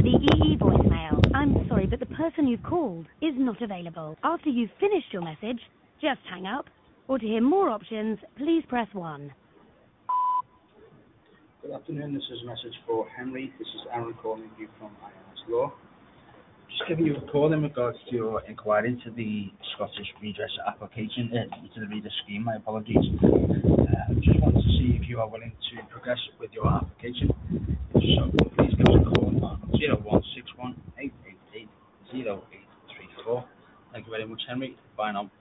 the EE voicemail. I'm sorry, but the person you've called is not available. After you've finished your message, just hang up. Or to hear more options, please press 1. Good afternoon, this is a message for Henry. This is Aaron calling you from INS Law. Just giving you a call in regards to your inquiry into the Scottish redress application, to the redress scheme, my apologies. Just wanted to see if you are willing to progress with your application. So please give us a call on 0161 888 0834. Thank you very much, Henry. Bye now.